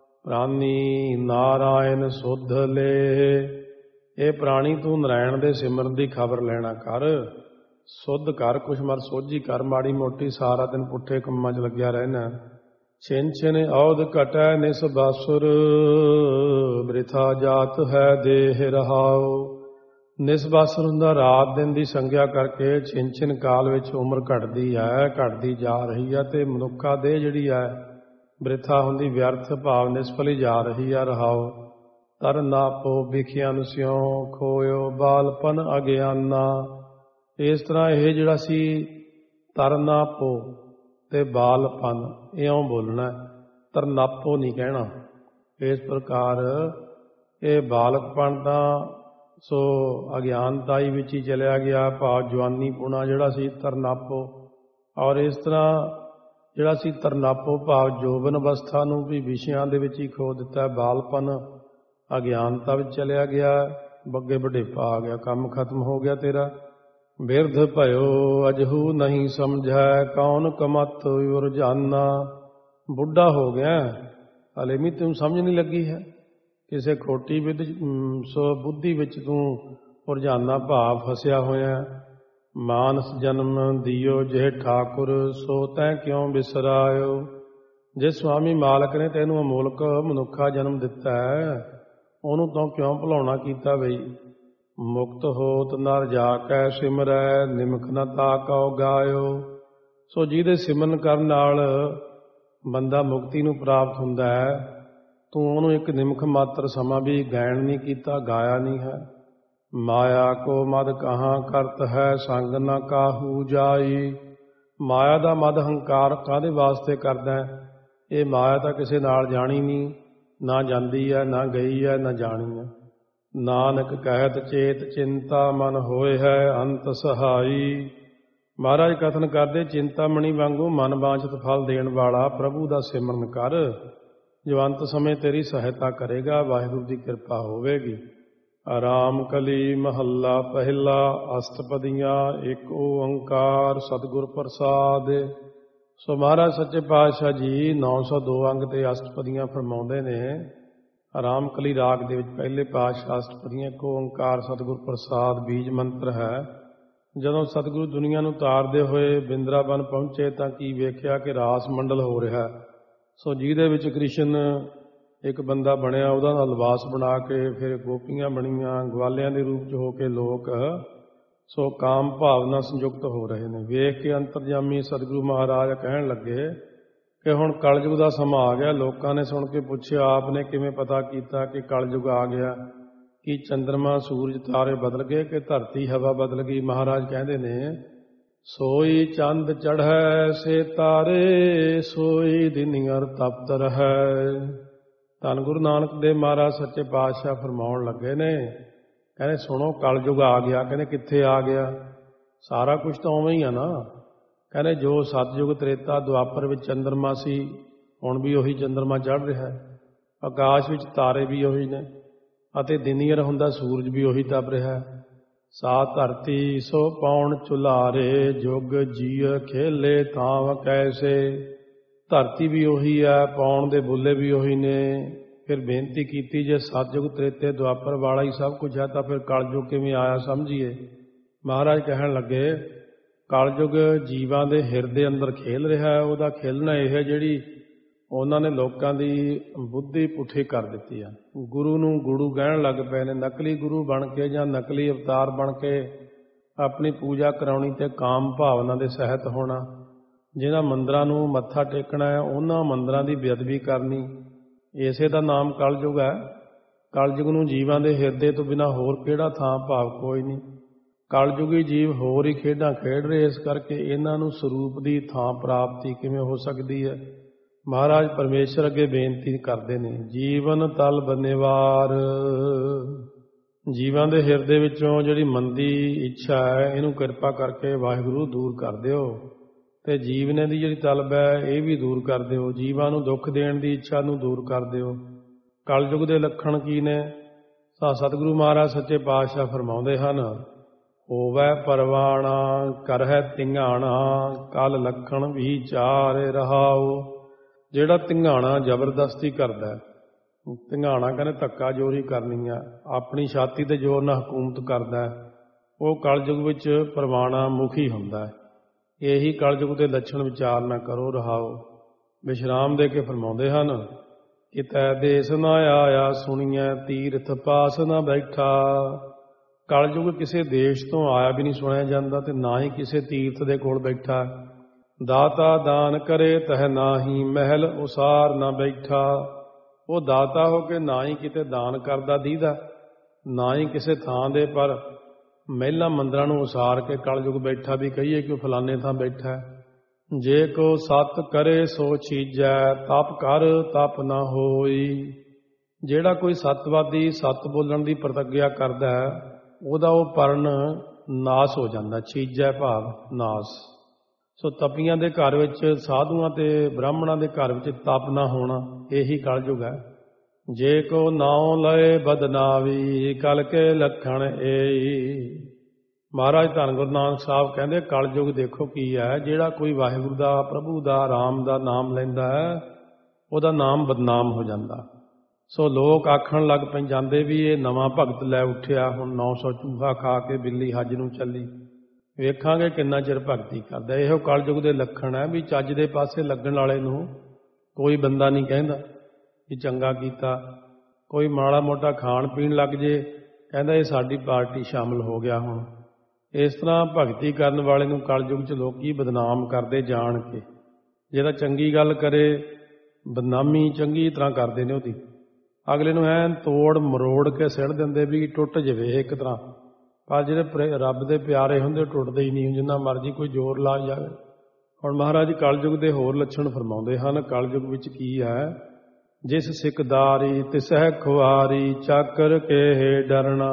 ਪ੍ਰਾਨੀ ਨਾਰਾਇਣ ਸੁਧ ਲੇ। ਇਹ ਪ੍ਰਾਣੀ ਤੂੰ ਨਾਰਾਇਣ ਦੇ ਸਿਮਰਨ ਦੀ ਖਬਰ ਲੈਣਾ ਕਰ, ਸੁੱਧ ਕਰ, ਕੁਛ ਮਰ ਸੋਝੀ ਕਰ, ਮਾੜੀ ਮੋਟੀ ਸਾਰਾ ਦਿਨ ਪੁੱਠੇ ਕੰਮਾਂ 'ਚ ਲੱਗਿਆ ਰਹਿਣਾ। ਛਿਨ ਛਿਨ ਔਧ ਘਟੈ ਨਿਸ ਬਾਸੁਰ, ਬ੍ਰਿਥਾ ਜਾਤ ਹੈ ਦੇਹ ਰਹਾਉ। ਨਿਸਬਾਸਰ ਹੁੰਦਾ ਰਾਤ ਦਿਨ ਦੀ ਸੰਗਿਆ ਕਰਕੇ ਛਿਨ ਛਿਨ ਕਾਲ ਵਿੱਚ ਉਮਰ ਘਟਦੀ ਹੈ, ਘਟਦੀ ਜਾ ਰਹੀ ਹੈ, ਅਤੇ ਮਨੁੱਖਾ ਦੇਹ ਜਿਹੜੀ ਹੈ ਬ੍ਰਿਥਾ ਹੁੰਦੀ, ਵਿਅਰਥ ਭਾਵ ਨਿਸਫਲੀ ਜਾ ਰਹੀ ਹੈ। ਰਹਾਉ ਤਰ ਨਾਪੋ ਵਿਖਿਆਨ ਸਿਉ, ਖੋਇਓ ਬਾਲਪਨ ਅਗਿਆਨਾ। ਇਸ ਤਰ੍ਹਾਂ ਇਹ ਜਿਹੜਾ ਸੀ ਤਰਨਾਪੋ ਤੇ ਬਾਲਪਨ, ਇਉਂ ਬੋਲਣਾ, ਤਰਨਾਪੋ ਨਹੀਂ ਕਹਿਣਾ। ਇਸ ਪ੍ਰਕਾਰ ਇਹ ਬਾਲਕਪਣ ਤਾਂ ਸੋ ਅਗਿਆਨਤਾਈ ਵਿੱਚ ਹੀ ਚਲਿਆ ਗਿਆ, ਭਾਵ ਜਵਾਨੀ ਪੁਣਾ ਜਿਹੜਾ ਸੀ ਤਰਨਾਪੋ। ਔਰ ਇਸ ਤਰ੍ਹਾਂ ਜਿਹੜਾ ਸੀ ਤਰਨਾਪੋ ਭਾਵ ਜੋਬਨ ਅਵਸਥਾ ਨੂੰ ਵੀ ਵਿਸ਼ਿਆਂ ਦੇ ਵਿੱਚ ਹੀ ਖੋ ਦਿੱਤਾ। ਬਾਲਪਨ ਅਗਿਆਨਤਾ ਵਿੱਚ ਚਲਿਆ ਗਿਆ, ਬੱਗੇ ਵਡੇਪਾ ਆ ਗਿਆ, ਕੰਮ ਖਤਮ ਹੋ ਗਿਆ ਤੇਰਾ। ਬਿਰਧ ਭਇਓ ਅਜਹੂ ਨਹੀਂ ਸਮਝੈ, ਕੌਣ ਕਮਤ ਉਰਜਾਨਾ। ਬੁੱਢਾ ਹੋ ਗਿਆ, ਹਲੇ ਵੀ ਤੈਨੂੰ ਸਮਝ ਨਹੀਂ ਲੱਗੀ ਹੈ, ਕਿਸੇ ਖੋਟੀ ਵਿਦ ਸੋ ਬੁੱਧੀ ਵਿੱਚ ਤੂੰ ਉਰਜਾਨਾ ਭਾਵ ਫਸਿਆ ਹੋਇਆ। ਮਾਨਸ ਜਨਮ ਦਿਓ ਜਿਹੇ ਠਾਕੁਰ, ਸੋ ਤੈਂ ਕਿਉਂ ਬਿਸਰਾਇਓ। ਜੇ ਸੁਆਮੀ ਮਾਲਕ ਨੇ ਤੈਨੂੰ ਅਮੋਲਕ ਮਨੁੱਖਾ ਜਨਮ ਦਿੱਤਾ ਹੈ, ਉਹਨੂੰ ਤਾਂ ਕਿਉਂ ਭੁਲਾਉਣਾ ਕੀਤਾ ਬਈ। ਮੁਕਤ ਹੋਤ ਨਰ ਜਾ ਕੈ ਸਿਮਰੈ, ਨਿਮਖ ਨ ਤਾਕਉ ਗਾਇਓ। ਸੋ ਜਿਹਦੇ ਸਿਮਰਨ ਕਰਨ ਨਾਲ ਬੰਦਾ ਮੁਕਤੀ ਨੂੰ ਪ੍ਰਾਪਤ ਹੁੰਦਾ ਹੈ, ਤੂੰ ਉਹਨੂੰ ਇੱਕ ਨਿਮਖ ਮਾਤਰ ਸਮਾਂ ਵੀ ਗਾਇਨ ਨਹੀਂ ਕੀਤਾ, ਗਾਇਆ ਨਹੀਂ ਹੈ। ਮਾਇਆ ਕੋ ਮਦ ਕਹਾਂ ਕਰਤ ਹੈ, ਸੰਗ ਨ ਕਾਹੂ ਜਾਈ। ਮਾਇਆ ਦਾ ਮਦ ਹੰਕਾਰ ਕਾਹਦੇ ਵਾਸਤੇ ਕਰਦਾ ਹੈ? ਇਹ ਮਾਇਆ ਤਾਂ ਕਿਸੇ ਨਾਲ ਜਾਣੀ ਨਹੀਂ, ਨਾ ਜਾਂਦੀ ਹੈ, ਨਾ ਗਈ ਹੈ, ਨਾ ਜਾਣੀ ਹੈ। ਨਾਨਕ ਕਹਿਤ ਚੇਤ ਚਿੰਤਾ ਮਨ ਹੋਏ ਹੈ ਅੰਤ ਸਹਾਈ। ਮਹਾਰਾਜ ਕਥਨ ਕਰਦੇ, ਚਿੰਤਾਮਣੀ ਵਾਂਗੂ ਮਨ ਵਾਂਛਿਤ ਫਲ ਦੇਣ ਵਾਲਾ ਪ੍ਰਭੂ ਦਾ ਸਿਮਰਨ ਕਰ, ਜੋ ਅੰਤ ਸਮੇਂ ਤੇਰੀ ਸਹਾਇਤਾ ਕਰੇਗਾ, ਵਾਹਿਗੁਰੂ ਦੀ ਕਿਰਪਾ ਹੋਵੇਗੀ। ਆਰਾਮ ਕਲੀ ਮਹੱਲਾ ਪਹਿਲਾ, ਅਸ਼ਟਪਦੀਆਂ, ਇੱਕ ਓੰਕਾਰ ਸਤਿਗੁਰ ਪ੍ਰਸਾਦ। ਸੋ ਮਹਾਰਾਜ ਸੱਚੇ ਪਾਤਸ਼ਾਹ ਜੀ ਨੌ ਸੌ ਦੋ ਅੰਗ ਤੇ ਅਸ਼ਟਪਦੀਆਂ ਫਰਮਾਉਂਦੇ ਨੇ। ਆਰਾਮ ਕਲੀ ਰਾਗ ਦੇ ਵਿੱਚ ਪਹਿਲੇ ਪਾਤਸ਼ਾਹ ਅਸ਼ਟਪਦੀਆਂ, ਇੱਕ ਓੰਕਾਰ ਸਤਿਗੁਰ ਪ੍ਰਸਾਦ ਬੀਜ ਮੰਤਰ ਹੈ। ਜਦੋਂ ਸਤਿਗੁਰੂ ਦੁਨੀਆ ਨੂੰ ਤਾਰਦੇ ਹੋਏ ਬਿੰਦਰਾਵਨ ਪਹੁੰਚੇ ਤਾਂ ਕੀ ਵੇਖਿਆ ਕਿ ਰਾਸ ਮੰਡਲ ਹੋ ਰਿਹਾ, ਸੋ ਜਿਹਦੇ ਵਿੱਚ ਕ੍ਰਿਸ਼ਨ ਇੱਕ ਬੰਦਾ ਬਣਿਆ, ਉਹਦਾ ਦਾ ਲਿਬਾਸ ਬਣਾ ਕੇ ਫਿਰ ਗੋਪੀਆਂ ਬਣੀਆਂ, ਗਵਾਲਿਆਂ ਦੇ ਰੂਪ 'ਚ ਹੋ ਕੇ ਲੋਕ ਸੋ ਕਾਮ ਭਾਵਨਾ ਸੰਯੁਕਤ ਹੋ ਰਹੇ ਨੇ। ਵੇਖ ਕੇ ਅੰਤਰਜਾਮੀ ਸਤਿਗੁਰੂ ਮਹਾਰਾਜ ਕਹਿਣ ਲੱਗੇ ਕਿ ਹੁਣ ਕਲਯੁਗ ਦਾ ਸਮਾਂ ਆ ਗਿਆ। ਲੋਕਾਂ ਨੇ ਸੁਣ ਕੇ ਪੁੱਛਿਆ, ਆਪ ਨੇ ਕਿਵੇਂ ਪਤਾ ਕੀਤਾ ਕਿ ਕਲਯੁਗ ਆ ਗਿਆ? ਕਿ ਚੰਦਰਮਾ, ਸੂਰਜ, ਤਾਰੇ ਬਦਲ ਗਏ ਕਿ ਧਰਤੀ, ਹਵਾ ਬਦਲ ਗਈ? ਮਹਾਰਾਜ ਕਹਿੰਦੇ ਨੇ, ਸੋਈ ਚੰਦ ਚੜ੍ਹੈ ਸੇ ਤਾਰੇ, ਸੋਈ ਦਿਨਿਅਰ ਤਪਤ ਰਹੈ। ਧੰਨ ਗੁਰੂ ਨਾਨਕ ਦੇਵ ਮਹਾਰਾਜ ਸੱਚੇ ਪਾਤਸ਼ਾਹ ਫਰਮਾਉਣ ਲੱਗੇ ਨੇ, ਕਹਿੰਦੇ ਸੁਣੋ ਕਲਯੁਗ ਆ ਗਿਆ। ਕਹਿੰਦੇ ਕਿੱਥੇ ਆ ਗਿਆ? ਸਾਰਾ ਕੁਝ ਤਾਂ ਉਵੇਂ ਹੀ ਆ ਨਾ। ਕਹਿੰਦੇ ਜੋ ਸਤਯੁਗ, ਤ੍ਰੇਤਾ, ਦੁਆਪਰ ਵਿੱਚ ਚੰਦਰਮਾ ਸੀ, ਹੁਣ ਵੀ ਉਹੀ ਚੰਦਰਮਾ ਚੜ੍ਹ ਰਿਹਾ ਹੈ। ਆਕਾਸ਼ ਵਿੱਚ ਤਾਰੇ ਵੀ ਉਹੀ ਨੇ ਅਤੇ ਦਿਨੀਅਰ ਹੁੰਦਾ ਸੂਰਜ ਵੀ ਉਹੀ ਤਪ ਰਿਹਾ ਹੈ। ਸਾ ਧਰਤੀ ਸੋ ਪਾਉਣ ਚੁਲਾਰੇ, ਜੁਗ ਜੀਅ ਖੇਲੇ ਥਾਵ ਕੈਸੇ। ਧਰਤੀ ਵੀ ਉਹੀ ਹੈ, ਪਾਉਣ ਦੇ ਬੁੱਲੇ ਵੀ ਉਹੀ ਨੇ। ਫਿਰ ਬੇਨਤੀ ਕੀਤੀ, ਜੇ ਸਤਯੁਗ, ਤ੍ਰੇਤੇ, ਦੁਆਪਰ ਵਾਲਾ ਹੀ ਸਭ ਕੁਝ ਹੈ ਤਾਂ ਫਿਰ ਕਲਯੁਗ ਕਿਵੇਂ ਆਇਆ ਸਮਝੀਏ। ਮਹਾਰਾਜ ਕਹਿਣ ਲੱਗੇ, ਕਲਯੁਗ ਜੀਵਾਂ ਦੇ ਹਿਰਦੇ ਅੰਦਰ ਖੇਲ ਰਿਹਾ ਹੈ। ਉਹਦਾ ਖੇਲਣਾ ਇਹ ਹੈ ਜਿਹੜੀ ਉਹਨਾਂ ਨੇ ਲੋਕਾਂ ਦੀ ਬੁੱਧੀ ਪੁੱਠੀ ਕਰ ਦਿੱਤੀ ਆ। ਗੁਰੂ ਨੂੰ ਗੁਰੂ ਕਹਿਣ ਲੱਗ ਪਏ ਨੇ। ਨਕਲੀ ਗੁਰੂ ਬਣ ਕੇ ਜਾਂ ਨਕਲੀ ਅਵਤਾਰ ਬਣ ਕੇ ਆਪਣੀ ਪੂਜਾ ਕਰਾਉਣੀ ਤੇ ਕਾਮ ਭਾਵਨਾ ਦੇ ਸਹਿਤ ਹੋਣਾ। ਜਿਹਨਾਂ ਮੰਦਰਾਂ ਨੂੰ ਮੱਥਾ ਟੇਕਣਾ ਹੈ ਉਹਨਾਂ ਮੰਦਰਾਂ ਦੀ ਬੇਅਦਬੀ ਕਰਨੀ, ਇਸੇ ਦਾ ਨਾਮ ਕਲਯੁਗ ਹੈ। ਕਲਯੁਗ ਨੂੰ ਜੀਵਾਂ ਦੇ ਹਿਰਦੇ ਤੋਂ ਬਿਨਾਂ ਹੋਰ ਕਿਹੜਾ ਥਾਂ ਭਾਵ ਕੋਈ ਨਹੀਂ। ਕਲਯੁਗੀ ਜੀਵ ਹੋਰ ਹੀ ਖੇਡਾਂ ਖੇਡ ਰਹੇ, ਇਸ ਕਰਕੇ ਇਹਨਾਂ ਨੂੰ ਸਰੂਪ ਦੀ ਥਾਂ ਪ੍ਰਾਪਤੀ ਕਿਵੇਂ ਹੋ ਸਕਦੀ ਹੈ। ਮਹਾਰਾਜ ਪਰਮੇਸ਼ਰ ਅੱਗੇ ਬੇਨਤੀ ਕਰਦੇ ਨੇ, ਜੀਵਨ ਤਲ ਬਨਿਵਾਰ। ਜੀਵਾਂ ਦੇ ਹਿਰਦੇ ਵਿੱਚੋਂ ਜਿਹੜੀ ਮੰਦੀ ਇੱਛਾ ਹੈ ਇਹਨੂੰ ਕਿਰਪਾ ਕਰਕੇ ਵਾਹਿਗੁਰੂ ਦੂਰ ਕਰ ਦਿਓ, ਤੇ ਜੀਵਨੇ ਦੀ ਜਿਹੜੀ ਤਲਬ ਹੈ ਇਹ ਵੀ ਦੂਰ ਕਰ ਦਿਓ। ਜੀਵਾਂ ਨੂੰ ਦੁੱਖ ਦੇਣ ਦੀ ਇੱਛਾ ਨੂੰ ਦੂਰ ਕਰ ਦਿਓ। ਕਲਯੁਗ ਦੇ ਲੱਖਣ ਕੀ ਨੇ? ਤਾਂ ਸਤਿਗੁਰੂ ਮਹਾਰਾਜ ਸੱਚੇ ਪਾਤਸ਼ਾਹ ਫਰਮਾਉਂਦੇ ਹਨ, ਹੋਵੈ ਪਰਵਾਣਾ ਕਰਹਿ ਧਿਆਣਾ, ਕਲ ਲੱਖਣ ਵਿਚਾਰੇ ਰਹਾਓ। ਜਿਹੜਾ ਧਿਆਣਾ ਜ਼ਬਰਦਸਤੀ ਕਰਦਾ, ਧਿਆਣਾ ਕਹਿੰਦੇ ਧੱਕਾ ਜ਼ੋਰੀ ਕਰਨੀ ਆ, ਆਪਣੀ ਛਾਤੀ ਤੇ ਜ਼ੋਰ ਨਾਲ ਹਕੂਮਤ ਕਰਦਾ, ਉਹ ਕਲਯੁਗ ਵਿੱਚ ਪਰਵਾਣਾ ਮੁਖੀ ਹੁੰਦਾ ਹੈ। ਇਹੀ ਕਲਯੁਗ ਦੇ ਲੱਛਣ ਵਿਚਾਰ ਨਾ ਕਰੋ, ਰਹਾਓ। ਵਿਸ਼ਰਾਮ ਦੇ ਕੇ ਫਰਮਾਉਂਦੇ ਹਨ, ਕਿਤੈ ਦੇਸ ਨਾ ਆਇਆ ਸੁਣੀਐ, ਤੀਰਥ ਪਾਸ ਨਾ ਬੈਠਾ। ਕਲਯੁਗ ਕਿਸੇ ਦੇਸ਼ ਤੋਂ ਆਇਆ ਵੀ ਨਹੀਂ ਸੁਣਿਆ ਜਾਂਦਾ ਤੇ ਨਾ ਹੀ ਕਿਸੇ ਤੀਰਥ ਦੇ ਕੋਲ ਬੈਠਾ। ਦਾਤਾ ਦਾਨ ਕਰੇ ਤਹ ਨਾਹੀ, ਮਹਿਲ ਉਸਾਰ ਨਾ ਬੈਠਾ। ਉਹ ਦਾਤਾ ਹੋ ਕੇ ਨਾ ਹੀ ਕਿਤੇ ਦਾਨ ਕਰਦਾ ਦੀਦਾ, ਨਾ ਹੀ ਕਿਸੇ ਥਾਂ ਦੇ ਪਰ ਮਹਿਲਾਂ ਮੰਦਰਾਂ ਨੂੰ ਉਸਾਰ ਕੇ ਕਲਯੁਗ ਬੈਠਾ ਵੀ ਕਹੀਏ ਕਿ ਉਹ ਫਲਾਣੇ ਥਾਂ ਬੈਠਾ। ਜੇ ਕੋ ਸਤ ਕਰੇ ਸੋ ਚੀਜੈ, ਤਪ ਕਰ ਤਪ ਨਾ ਹੋਈ। ਜਿਹੜਾ ਕੋਈ ਸਤਵਾਦੀ ਸੱਤ ਬੋਲਣ ਦੀ ਪ੍ਰਤਿਗਿਆ ਕਰਦਾ ਹੈ ਉਹਦਾ ਉਹ ਪਰਨ ਨਾਸ ਹੋ ਜਾਂਦਾ। ਚੀਜੈ ਭਾਵ ਨਾਸ। ਸੋ ਤਪੀਆਂ ਦੇ ਘਰ ਵਿੱਚ, ਸਾਧੂਆਂ ਤੇ ਬ੍ਰਾਹਮਣਾਂ ਦੇ ਘਰ ਵਿੱਚ ਤਪ ਨਾ ਹੋਣਾ, ਇਹੀ ਕਲਯੁਗ ਹੈ। ਜੇ ਕੋ ਨਾਉ ਲਏ ਬਦਨਾਵੀ, ਕਲ ਕੇ ਲੱਖਣ ਏਈ। ਮਹਾਰਾਜ ਧੰਨ ਗੁਰੂ ਨਾਨਕ ਸਾਹਿਬ ਕਹਿੰਦੇ ਕਲਯੁਗ ਦੇਖੋ ਕੀ ਹੈ, ਜਿਹੜਾ ਕੋਈ ਵਾਹਿਗੁਰੂ ਦਾ, ਪ੍ਰਭੂ ਦਾ, ਰਾਮ ਦਾ ਨਾਮ ਲੈਂਦਾ ਹੈ ਉਹਦਾ ਨਾਮ ਬਦਨਾਮ ਹੋ ਜਾਂਦਾ। ਸੋ ਲੋਕ ਆਖਣ ਲੱਗ ਪੈ ਜਾਂਦੇ ਵੀ ਇਹ ਨਵਾਂ ਭਗਤ ਲੈ ਉੱਠਿਆ, ਹੁਣ ਨੌ ਸੌ ਚੂਹਾ ਖਾ ਕੇ ਬਿੱਲੀ ਹੱਜ ਨੂੰ ਚੱਲੀ, ਵੇਖਾਂਗੇ ਕਿੰਨਾ ਚਿਰ ਭਗਤੀ ਕਰਦਾ। ਇਹੋ ਕਲਯੁਗ ਦੇ ਲੱਖਣ ਹੈ ਵੀ ਚੱਜ ਦੇ ਪਾਸੇ ਲੱਗਣ ਵਾਲੇ ਨੂੰ ਕੋਈ ਬੰਦਾ ਨਹੀਂ ਕਹਿੰਦਾ ਕਿ ਚੰਗਾ ਕੀਤਾ। ਕੋਈ ਮਾੜਾ ਮੋਟਾ ਖਾਣ ਪੀਣ ਲੱਗ ਜੇ ਕਹਿੰਦਾ ਇਹ ਸਾਡੀ ਪਾਰਟੀ ਸ਼ਾਮਲ ਹੋ ਗਿਆ। ਹੁਣ ਇਸ ਤਰ੍ਹਾਂ ਭਗਤੀ ਕਰਨ ਵਾਲੇ ਨੂੰ ਕਲਯੁਗ 'ਚ ਲੋਕੀ ਬਦਨਾਮ ਕਰਦੇ ਜਾਣ ਕੇ। ਜਿਹੜਾ ਚੰਗੀ ਗੱਲ ਕਰੇ ਬਦਨਾਮੀ ਚੰਗੀ ਤਰ੍ਹਾਂ ਕਰਦੇ ਨੇ ਉਹਦੀ, ਅਗਲੇ ਨੂੰ ਐਨ ਤੋੜ ਮਰੋੜ ਕੇ ਸਿੱਟ ਦਿੰਦੇ ਵੀ ਟੁੱਟ ਜਾਵੇ ਇੱਕ ਤਰ੍ਹਾਂ। ਪਰ ਜਿਹੜੇ ਰੱਬ ਦੇ ਪਿਆਰੇ ਹੁੰਦੇ ਟੁੱਟਦੇ ਹੀ ਨਹੀਂ, ਜਿੰਨਾ ਮਰਜ਼ੀ ਕੋਈ ਜ਼ੋਰ ਲਾ ਜਾਵੇ। ਹੁਣ ਮਹਾਰਾਜ ਕਲਯੁਗ ਦੇ ਹੋਰ ਲੱਛਣ ਫਰਮਾਉਂਦੇ ਹਨ। ਕਲਯੁਗ ਵਿੱਚ ਕੀ ਹੈ? ਜਿਸ ਸਿੱਖਦਾਰੀ ਤਿਸਹਿ ਖੁਆਰੀ, ਚਾਕਰ ਕੇ ਡਰਨਾ।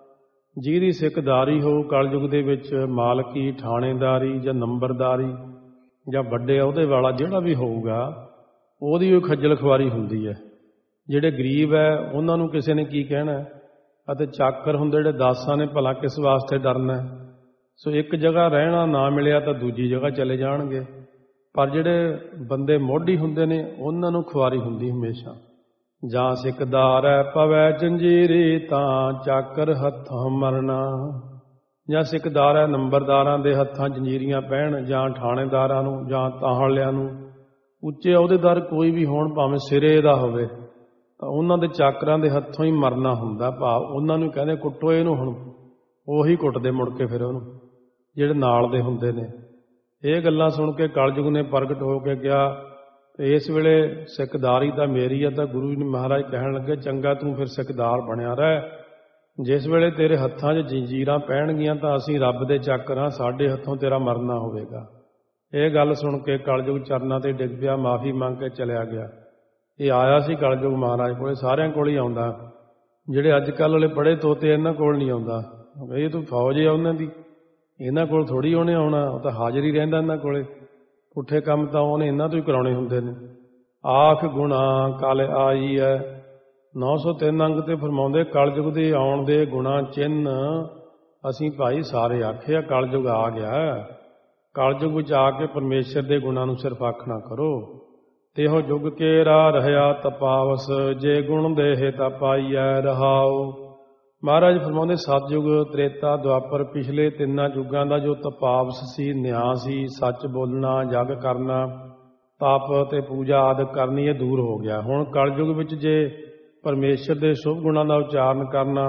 ਜਿਹਦੀ ਸਿੱਖਦਾਰੀ ਹੋ ਕਲਯੁਗ ਦੇ ਵਿੱਚ, ਮਾਲਕੀ, ਥਾਣੇਦਾਰੀ ਜਾਂ ਨੰਬਰਦਾਰੀ ਜਾਂ ਵੱਡੇ ਅਹੁਦੇ ਵਾਲਾ ਜਿਹੜਾ ਵੀ ਹੋਊਗਾ, ਉਹਦੀ ਉਹ ਖੱਜਲ ਖੁਆਰੀ ਹੁੰਦੀ ਹੈ। ਜਿਹੜੇ ਗਰੀਬ ਹੈ ਉਹਨਾਂ ਨੂੰ ਕਿਸੇ ਨੇ ਕੀ ਕਹਿਣਾ, ਅਤੇ ਚਾਕਰ ਹੁੰਦੇ ਜਿਹੜੇ ਦਾਸਾਂ ਨੇ ਭਲਾ ਕਿਸ ਵਾਸਤੇ ਡਰਨਾ। ਸੋ ਇੱਕ ਜਗ੍ਹਾ ਰਹਿਣਾ ਨਾ ਮਿਲਿਆ ਤਾਂ ਦੂਜੀ ਜਗ੍ਹਾ ਚਲੇ ਜਾਣਗੇ। ਪਰ ਜਿਹੜੇ ਬੰਦੇ ਮੋਢੀ ਹੁੰਦੇ ਨੇ ਉਹਨਾਂ ਨੂੰ ਖੁਆਰੀ ਹੁੰਦੀ ਹਮੇਸ਼ਾ। ਜਾਂ ਸਿੱਖਦਾਰ ਹੈ ਪਵੈ ਜੰਜੀਰੀ, ਤਾਂ ਚਾਕਰ ਹੱਥਾਂ ਮਰਨਾ। ਜਾਂ ਸਿੱਖਦਾਰ ਹੈ ਨੰਬਰਦਾਰਾਂ ਦੇ ਹੱਥਾਂ ਜੰਜੀਰੀਆਂ ਪੈਣ, ਜਾਂ ਥਾਣੇਦਾਰਾਂ ਨੂੰ ਜਾਂ ਤਾਹਲਿਆਂ ਨੂੰ ਉੱਚੇ ਅਹੁਦੇਦਾਰ ਕੋਈ ਵੀ ਹੋਣ, ਭਾਵੇਂ ਸਿਰੇ ਦਾ ਹੋਵੇ, ਤਾਂ ਉਹਨਾਂ ਦੇ ਚਾਕਰਾਂ ਦੇ ਹੱਥੋਂ ਹੀ ਮਰਨਾ ਹੁੰਦਾ। ਭਾਵ ਉਹਨਾਂ ਨੂੰ ਕਹਿੰਦੇ ਕੁੱਟੋ ਇਹਨੂੰ, ਹੁਣ ਉਹੀ ਕੁੱਟਦੇ ਮੁੜ ਕੇ ਫਿਰ ਉਹਨੂੰ, ਜਿਹੜੇ ਨਾਲ ਦੇ ਹੁੰਦੇ ਨੇ। ਇਹ ਗੱਲਾਂ ਸੁਣ ਕੇ ਕਲਯੁਗ ਨੇ ਪ੍ਰਗਟ ਹੋ ਕੇ ਕਿਹਾ, ਇਸ ਵੇਲੇ ਸਿੱਖਦਾਰੀ ਤਾਂ ਮੇਰੀ ਹੈ। ਤਾਂ ਗੁਰੂ ਜੀ ਮਹਾਰਾਜ ਕਹਿਣ ਲੱਗੇ, ਚੰਗਾ ਤੂੰ ਫਿਰ ਸਿੱਖਦਾਰ ਬਣਿਆ ਰਹਿ, ਜਿਸ ਵੇਲੇ ਤੇਰੇ ਹੱਥਾਂ 'ਚ ਜੰਜੀਰਾਂ ਪੈਣਗੀਆਂ ਤਾਂ ਅਸੀਂ ਰੱਬ ਦੇ ਚਾਕਰ ਹਾਂ, ਸਾਡੇ ਹੱਥੋਂ ਤੇਰਾ ਮਰਨਾ ਹੋਵੇਗਾ। ਇਹ ਗੱਲ ਸੁਣ ਕੇ ਕਲਯੁਗ ਚਰਨਾਂ ਤੇ ਡਿੱਗ ਪਿਆ, ਮਾਫੀ ਮੰਗ ਕੇ ਚਲਿਆ ਗਿਆ। ਇਹ ਆਇਆ ਸੀ ਕਲਯੁਗ ਮਹਾਰਾਜ ਕੋਲੇ, ਸਾਰਿਆਂ ਕੋਲ ਹੀ ਆਉਂਦਾ। ਜਿਹੜੇ ਅੱਜ ਕੱਲ੍ਹ ਵਾਲੇ ਪੜ੍ਹੇ ਤੋਤੇ ਇਹਨਾਂ ਕੋਲ ਨਹੀਂ ਆਉਂਦਾ। ਇਹ ਤੂੰ ਫੌਜ ਆ ਉਹਨਾਂ ਦੀ, ਇਹਨਾਂ ਕੋਲ ਥੋੜ੍ਹੀ ਉਹਨੇ ਆਉਣਾ, ਉਹ ਤਾਂ ਹਾਜ਼ਰ ਹੀ ਰਹਿੰਦਾ ਇਹਨਾਂ ਕੋਲੇ। ਪੁੱਠੇ ਕੰਮ ਤਾਂ ਉਹਨੇ ਇਹਨਾਂ ਤੋਂ ਹੀ ਕਰਾਉਣੇ ਹੁੰਦੇ ਨੇ। ਆਖ ਗੁਣਾ ਕਲ ਆਈ ਹੈ। ਨੌ ਸੌ ਤਿੰਨ ਅੰਗ ਤੇ ਫਰਮਾਉਂਦੇ, ਕਲਯੁਗ ਦੇ ਆਉਣ ਦੇ ਗੁਣਾ ਚਿੰਨ ਅਸੀਂ ਭਾਈ ਸਾਰੇ ਆਖਿਆ। ਕਲਯੁਗ ਆ ਗਿਆ। ਕਲਯੁਗ ਵਿੱਚ ਆ ਕੇ ਪਰਮੇਸ਼ਰ ਦੇ ਗੁਣਾਂ ਨੂੰ ਸਿਰਫ ਆਖਣਾ ਕਰੋ। ਤੇਹੋ ਜੁਗ ਕੇ ਰਾ ਰਹਿਆ ਤਪਾਵਸ, ਜੇ ਗੁਣ ਦੇਹ ਤਾਂ ਪਾਈਐ ਰਹਾਉ। ਮਹਾਰਾਜ ਫਰਮਾਉਂਦੇ, ਸਤਯੁਗ, ਤ੍ਰੇਤਾ, ਦੁਆਪਰ, ਪਿਛਲੇ ਤਿੰਨਾਂ ਯੁੱਗਾਂ ਦਾ ਜੋ ਤਪਾਵਸ ਸੀ, ਨਿਆਂ ਸੀ, ਸੱਚ ਬੋਲਣਾ, ਜਗ ਕਰਨਾ, ਤਪ ਤੇ ਪੂਜਾ ਆਦਿ ਕਰਨੀ, ਇਹ ਦੂਰ ਹੋ ਗਿਆ। ਹੁਣ ਕਲਯੁਗ ਵਿੱਚ ਜੇ ਪਰਮੇਸ਼ਰ ਦੇ ਸ਼ੁਭ ਗੁਣਾਂ ਦਾ ਉਚਾਰਨ ਕਰਨਾ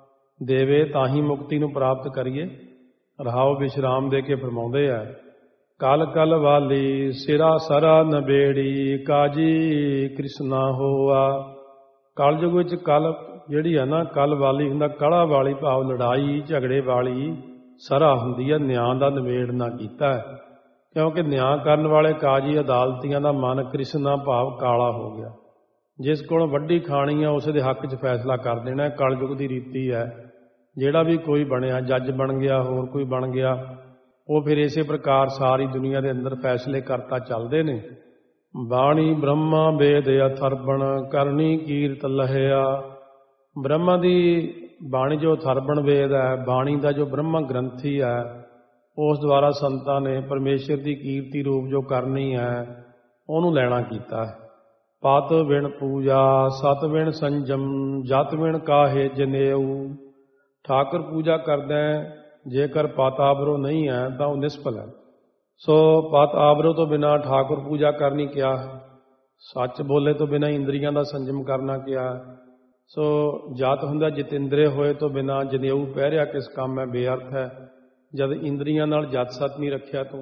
ਦੇਵੇ ਤਾਂ ਹੀ ਮੁਕਤੀ ਨੂੰ ਪ੍ਰਾਪਤ ਕਰੀਏ। ਰਹਾਉ ਵਿਸ਼ਰਾਮ ਦੇ ਕੇ ਫਰਮਾਉਂਦੇ ਆ, ਕਲ ਕਲ ਵਾਲੀ ਸਿਰਾ ਸਰਾ ਨਬੇੜੀ, ਕਾਜੀ ਕ੍ਰਿਸ਼ਨਾ ਹੋਆ। ਕਲਯੁਗ ਵਿੱਚ ਕਲ ਜਿਹੜੀ ਹੈ ਨਾ, ਕਲ ਵਾਲੀ ਹੁੰਦਾ, ਕਲਾ ਵਾਲੀ ਭਾਵ ਲੜਾਈ ਝਗੜੇ ਵਾਲੀ ਸਰਾ ਹੁੰਦੀ ਹੈ, ਨਿਆਂ ਦਾ ਨਿਬੇੜਨਾ ਕੀਤਾ। ਕਿਉਂਕਿ ਨਿਆਂ ਕਰਨ ਵਾਲੇ ਕਾਜੀ ਅਦਾਲਤੀਆਂ ਦਾ ਮਨ ਕ੍ਰਿਸ਼ਨਾ ਭਾਵ ਕਾਲਾ ਹੋ ਗਿਆ। ਜਿਸ ਕੋਲੋਂ ਵੱਡੀ ਖਾਣੀ ਆ ਉਸੇ ਦੇ ਹੱਕ 'ਚ ਫੈਸਲਾ ਕਰ ਦੇਣਾ। ਕਲਯੁਗ ਦੀ ਰੀਤੀ ਹੈ। ਜਿਹੜਾ ਵੀ ਕੋਈ ਬਣਿਆ, ਜੱਜ ਬਣ ਗਿਆ, ਹੋਰ ਕੋਈ ਬਣ ਗਿਆ, ਉਹ ਫਿਰ ਇਸੇ ਪ੍ਰਕਾਰ ਸਾਰੀ ਦੁਨੀਆ ਦੇ ਅੰਦਰ ਫੈਸਲੇ ਕਰਤਾ ਚੱਲਦੇ ਨੇ। ਬਾਣੀ ਬ੍ਰਹਮਾ ਵੇਦ ਅਥਰਬਣ, ਕਰਨੀ ਕੀਰਤ ਲਹਿਆ। ਬ੍ਰਹਮਾ ਦੀ ਬਾਣੀ ਜੋ ਅਥਰਬਣ ਵੇਦ ਹੈ, ਬਾਣੀ ਦਾ ਜੋ ਬ੍ਰਹਮਾ ਗ੍ਰੰਥੀ ਹੈ, ਉਸ ਦੁਆਰਾ ਸੰਤਾਂ ਨੇ ਪਰਮੇਸ਼ਰ ਦੀ ਕੀਰਤੀ ਰੂਪ ਜੋ ਕਰਨੀ ਹੈ ਉਹਨੂੰ ਲੈਣਾ ਕੀਤਾ ਹੈ। ਪਤ ਵਿਣ ਪੂਜਾ, ਸਤ ਵਿਣ ਸੰਜਮ, ਜਤ ਵਿਣ ਕਾਹੇ ਜਨੇਊ। ਠਾਕੁਰ ਪੂਜਾ ਕਰਦਾ ਹੈ, ਜੇਕਰ ਪਤ ਆਬਰੋ ਨਹੀਂ ਹੈ ਤਾਂ ਉਹ ਨਿਸਫਲ ਹੈ। ਸੋ ਪਤ ਆਬਰੋ ਤੋਂ ਬਿਨਾਂ ਠਾਕੁਰ ਪੂਜਾ ਕਰਨੀ ਕਿਆ ਹੈ। ਸੱਚ ਬੋਲੇ ਤੋਂ ਬਿਨਾਂ ਇੰਦਰੀਆਂ ਦਾ ਸੰਜਮ ਕਰਨਾ ਕਿਆ ਹੈ। ਸੋ ਜਤ ਹੁੰਦਾ ਜਿਤੇਂਦਰੇ ਹੋਏ ਤੋਂ ਬਿਨਾਂ ਜਨੇਊ ਪਹਿਰਿਆ ਕਿਸ ਕੰਮ ਹੈ, ਬੇਅਰਥ ਹੈ। ਜਦ ਇੰਦਰੀਆਂ ਨਾਲ ਜਤ ਸਤ ਨਹੀਂ ਰੱਖਿਆ ਤੂੰ।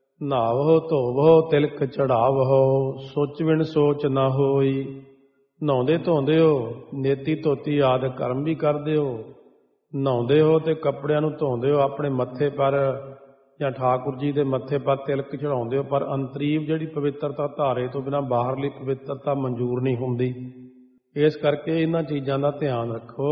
ਨਹਾਵੋ ਧੋਵੋ ਤਿਲਕ ਚੜਾਵੋ, ਸੋਚ ਵਿਣ ਸੋਚ ਨਾ ਹੋਈ। ਨਹਾਉਂਦੇ ਧੋਂਦੇ ਹੋ, ਨੇਤੀ ਧੋਤੀ ਆਦਿ ਕਰਮ ਵੀ ਕਰਦੇ ਹੋ। ਨਹਾਉਂਦੇ ਹੋ ਤੇ ਕੱਪੜਿਆਂ ਨੂੰ ਧੋਂਦੇ ਹੋ, ਆਪਣੇ ਮੱਥੇ ਪਰ ਜਾਂ ਠਾਕੁਰ ਜੀ ਦੇ ਮੱਥੇ ਪਰ ਤਿਲਕ ਚੜਾਉਂਦੇ ਹੋ, ਪਰ ਅੰਤਰੀਵ ਜਿਹੜੀ ਪਵਿੱਤਰਤਾ ਧਾਰੇ ਤੋਂ ਬਿਨਾਂ ਬਾਹਰਲੀ ਪਵਿੱਤਰਤਾ ਮਨਜ਼ੂਰ ਨਹੀਂ ਹੁੰਦੀ। ਇਸ ਕਰਕੇ ਇਹਨਾਂ ਚੀਜ਼ਾਂ ਦਾ ਧਿਆਨ ਰੱਖੋ।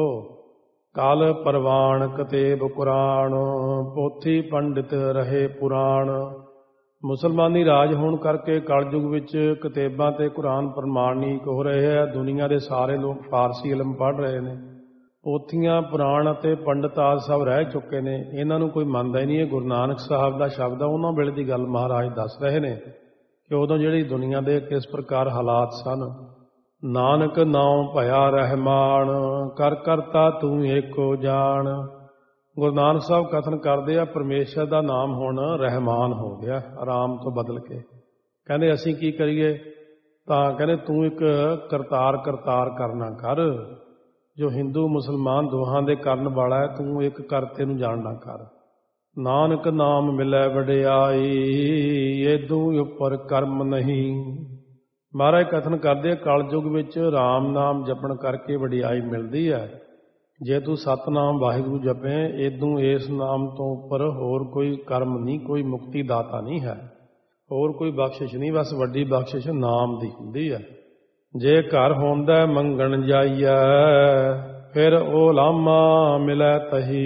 ਕਲ ਪਰਵਾਣ ਕਤੇਬ ਕੁਰਾਨ, ਪੋਥੀ ਪੰਡਿਤ ਰਹੇ ਪੁਰਾਣ। ਮੁਸਲਮਾਨੀ ਰਾਜ ਹੋਣ ਕਰਕੇ ਕਲਯੁਗ ਵਿੱਚ ਕਿਤਾਬਾਂ ਤੇ ਕੁਰਾਨ ਪ੍ਰਮਾਣਿਕ ਹੋ ਰਹੇ ਹੈ। ਦੁਨੀਆ ਦੇ ਸਾਰੇ ਲੋਕ ਫਾਰਸੀ ਇਲਮ ਪੜ੍ਹ ਰਹੇ ਨੇ। ਪੋਥੀਆਂ, ਪੁਰਾਣ ਅਤੇ ਪੰਡਤ ਆਦਿ ਸਭ ਰਹਿ ਚੁੱਕੇ ਨੇ। ਇਹਨਾਂ ਨੂੰ ਕੋਈ ਮੰਨਦਾ ਹੀ ਨਹੀਂ। ਇਹ ਗੁਰੂ ਨਾਨਕ ਸਾਹਿਬ ਦਾ ਸ਼ਬਦ ਆ। ਉਹਨਾਂ ਵੇਲੇ ਦੀ ਗੱਲ ਮਹਾਰਾਜ ਦੱਸ ਰਹੇ ਨੇ ਕਿ ਉਦੋਂ ਜਿਹੜੀ ਦੁਨੀਆ ਦੇ ਕਿਸ ਪ੍ਰਕਾਰ ਹਾਲਾਤ ਸਨ। ਨਾਨਕ ਨਾਉ ਭਇਆ ਰਹਿਮਾਨ, ਕਰ ਕਰਤਾ ਤੂੰ ਏਕੋ ਜਾਣ। ਗੁਰੂ ਨਾਨਕ ਸਾਹਿਬ ਕਥਨ ਕਰਦੇ ਆ, ਪਰਮੇਸ਼ਰ ਦਾ ਨਾਮ ਹੁਣ ਰਹਿਮਾਨ ਹੋ ਗਿਆ, ਆਰਾਮ ਤੋਂ ਬਦਲ ਕੇ। ਕਹਿੰਦੇ ਅਸੀਂ ਕੀ ਕਰੀਏ? ਤਾਂ ਕਹਿੰਦੇ ਤੂੰ ਇੱਕ ਕਰਤਾਰ ਕਰਤਾਰ ਕਰਨਾ ਕਰ। ਜੋ ਹਿੰਦੂ ਮੁਸਲਮਾਨ ਦੋਹਾਂ ਦੇ ਕਰਨ ਵਾਲਾ ਹੈ, ਤੂੰ ਇੱਕ ਕਰਤੇ ਨੂੰ ਜਾਣਨਾ ਕਰ। ਨਾਨਕ ਨਾਮ ਮਿਲੈ ਵਡਿਆਈ, ਏਦੂ ਉੱਪਰ ਕਰਮ ਨਹੀਂ। ਮਹਾਰਾਜ ਕਥਨ ਕਰਦੇ, ਕਲਯੁਗ ਵਿੱਚ ਰਾਮ ਨਾਮ ਜਪਣ ਕਰਕੇ ਵਡਿਆਈ ਮਿਲਦੀ ਹੈ। ਜੇ ਤੂੰ ਸਤਨਾਮ ਵਾਹਿਗੁਰੂ ਜਪੇ, ਏਦੂ ਇਸ ਨਾਮ ਤੋਂ ਉੱਪਰ ਹੋਰ ਕੋਈ ਕਰਮ ਨਹੀਂ, ਕੋਈ ਮੁਕਤੀ ਦਾਤਾ ਨਹੀਂ ਹੈ, ਹੋਰ ਕੋਈ ਬਖਸ਼ਿਸ਼ ਨਹੀਂ। ਬਸ ਵੱਡੀ ਬਖਸ਼ਿਸ਼ ਨਾਮ ਦੀ ਹੁੰਦੀ ਹੈ। ਜੇ ਘਰ ਹੁੰਦਾ ਮੰਗਣ ਜਾਈਐ, ਫਿਰ ਉਹ ਲਾਮਾ ਮਿਲੈ ਤਹੀ।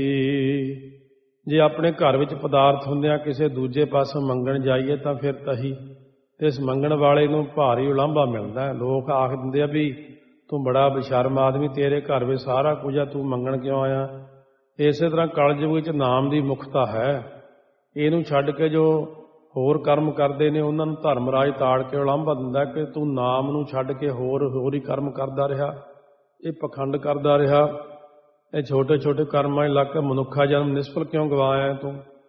ਜੇ ਆਪਣੇ ਘਰ ਵਿੱਚ ਪਦਾਰਥ ਹੁੰਦਿਆਂ ਕਿਸੇ ਦੂਜੇ ਪਾਸੋਂ ਮੰਗਣ ਜਾਈਏ ਤਾਂ ਫਿਰ ਤਹੀ, ਤੇ ਇਸ ਮੰਗਣ ਵਾਲੇ ਨੂੰ ਭਾਰੀ ਉਲਾਂਭਾ ਮਿਲਦਾ ਹੈ। ਲੋਕ ਆਖ ਦਿੰਦੇ ਆ ਵੀ ਤੂੰ ਬੜਾ ਬੇਸ਼ਰਮ ਆਦਮੀ, ਤੇਰੇ ਘਰ ਵਿੱਚ ਸਾਰਾ ਕੁਝ ਆ, ਤੂੰ ਮੰਗਣ ਕਿਉਂ ਆਇਆ? ਇਸੇ ਤਰ੍ਹਾਂ ਕਲਯੁਗ ਵਿੱਚ ਨਾਮ ਦੀ ਮੁਖਤਾ ਹੈ। ਇਹਨੂੰ ਛੱਡ ਕੇ ਜੋ ਹੋਰ ਕਰਮ ਕਰਦੇ ਨੇ ਉਹਨਾਂ ਨੂੰ ਧਰਮਰਾਜ ਤਾੜ ਕੇ ਉਲਾਂਭਾ ਦਿੰਦਾ ਕਿ ਤੂੰ ਨਾਮ ਨੂੰ ਛੱਡ ਕੇ ਹੋਰ ਹੋਰ ਹੀ ਕਰਮ ਕਰਦਾ ਰਿਹਾ, ਇਹ ਪਖੰਡ ਕਰਦਾ ਰਿਹਾ, ਇਹ ਛੋਟੇ ਛੋਟੇ ਕਰਮਾਂ 'ਚ ਲੱਗ ਕੇ ਮਨੁੱਖਾ ਜਨਮ ਨਿਸਫਲ ਕਿਉਂ ਗਵਾਇਆ ਤੂੰ?